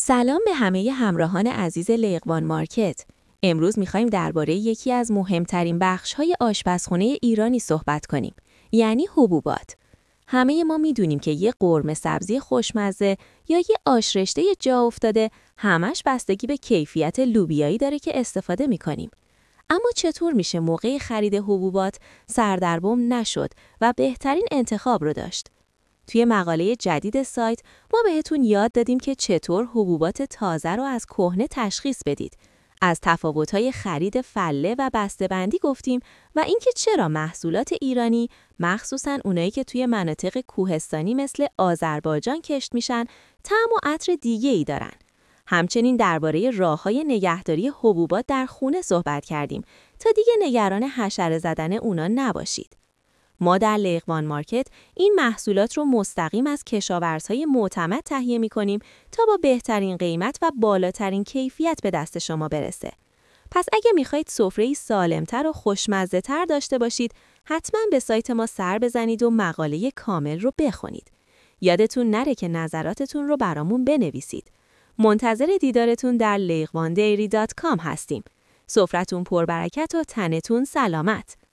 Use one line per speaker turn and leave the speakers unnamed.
سلام به همه همراهان عزیز لیقوان مارکت. امروز می‌خوایم درباره یکی از مهمترین بخش‌های آشپزخانه ایرانی صحبت کنیم، یعنی حبوبات. همه ما می‌دونیم که یه قرمه سبزی خوشمزه یا یه آش رشته جا افتاده همش بستگی به کیفیت لوبیایی داره که استفاده می‌کنیم. اما چطور میشه موقع خرید حبوبات سردرگم نشد و بهترین انتخاب رو داشت؟ توی مقاله جدید سایت ما بهتون یاد دادیم که چطور حبوبات تازه رو از کهنه تشخیص بدید. از تفاوت‌های خرید فله و بسته‌بندی گفتیم و اینکه چرا محصولات ایرانی، مخصوصاً اونایی که توی مناطق کوهستانی مثل آذربایجان کشت میشن، طعم و عطر دیگه‌ای دارن. همچنین درباره راه‌های نگهداری حبوبات در خونه صحبت کردیم تا دیگه نگران حشره زدن اونا نباشید. ما در لیقوان مارکت این محصولات رو مستقیم از کشاورزهای معتمد تهیه می‌کنیم تا با بهترین قیمت و بالاترین کیفیت به دست شما برسه. پس اگه می‌خواید سفره‌ای سالم‌تر و خوشمزه‌تر داشته باشید، حتما به سایت ما سر بزنید و مقاله کامل رو بخونید. یادتون نره که نظراتتون رو برامون بنویسید. منتظر دیدارتون در liqoandairy.com هستیم. سفرتون پربرکت و تنتون سلامت.